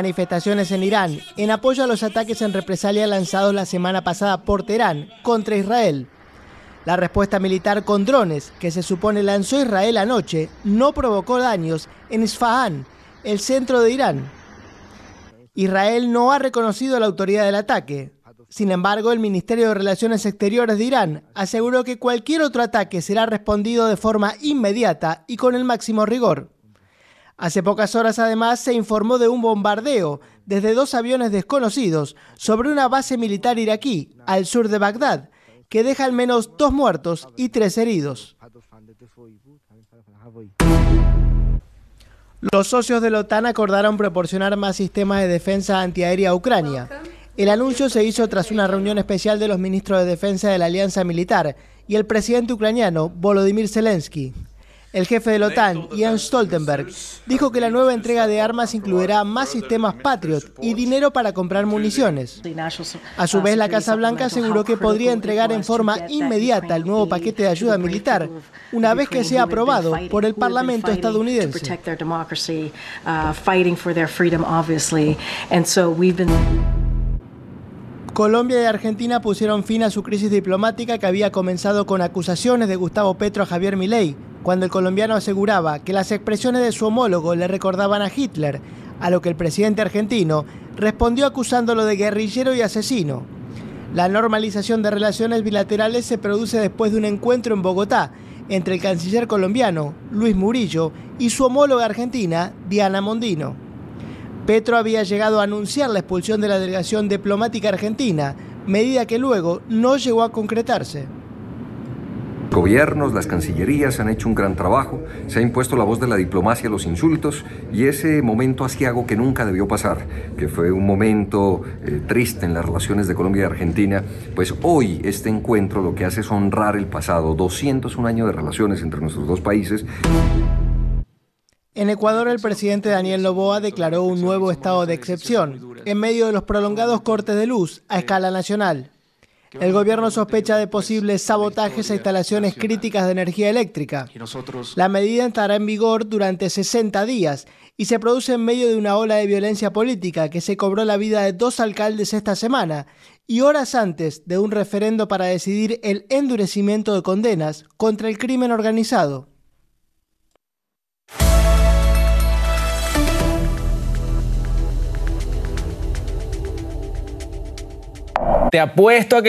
manifestaciones en Irán en apoyo a los ataques en represalia lanzados la semana pasada por Teherán contra Israel. La respuesta militar con drones que se supone lanzó Israel anoche no provocó daños en Isfahán, el centro de Irán. Israel no ha reconocido la autoría del ataque. Sin embargo, el Ministerio de Relaciones Exteriores de Irán aseguró que cualquier otro ataque será respondido de forma inmediata y con el máximo rigor. Hace pocas horas, además, se informó de un bombardeo desde 2 aviones desconocidos sobre una base militar iraquí al sur de Bagdad, que deja al menos 2 muertos y 3 heridos. Los socios de la OTAN acordaron proporcionar más sistemas de defensa antiaérea a Ucrania. El anuncio se hizo tras una reunión especial de los ministros de defensa de la alianza militar y el presidente ucraniano Volodymyr Zelensky. El jefe de la OTAN, Jens Stoltenberg, dijo que la nueva entrega de armas incluirá más sistemas Patriot y dinero para comprar municiones. A su vez, la Casa Blanca aseguró que podría entregar en forma inmediata el nuevo paquete de ayuda militar, una vez que sea aprobado por el Parlamento estadounidense. Colombia y Argentina pusieron fin a su crisis diplomática que había comenzado con acusaciones de Gustavo Petro a Javier Milei, cuando el colombiano aseguraba que las expresiones de su homólogo le recordaban a Hitler, a lo que el presidente argentino respondió acusándolo de guerrillero y asesino. La normalización de relaciones bilaterales se produce después de un encuentro en Bogotá entre el canciller colombiano, Luis Murillo, y su homóloga argentina, Diana Mondino. Petro había llegado a anunciar la expulsión de la delegación diplomática argentina, medida que luego no llegó a concretarse. Gobiernos, las cancillerías han hecho un gran trabajo, se ha impuesto la voz de la diplomacia a los insultos y ese momento aciago que nunca debió pasar, que fue un momento triste en las relaciones de Colombia y Argentina, pues hoy este encuentro lo que hace es honrar el pasado, 201 años de relaciones entre nuestros dos países. En Ecuador, el presidente Daniel Noboa declaró un nuevo estado de excepción en medio de los prolongados cortes de luz a escala nacional. El gobierno sospecha de posibles sabotajes a instalaciones críticas de energía eléctrica. La medida estará en vigor durante 60 días y se produce en medio de una ola de violencia política que se cobró la vida de 2 alcaldes esta semana y horas antes de un referendo para decidir el endurecimiento de condenas contra el crimen organizado. Te apuesto a que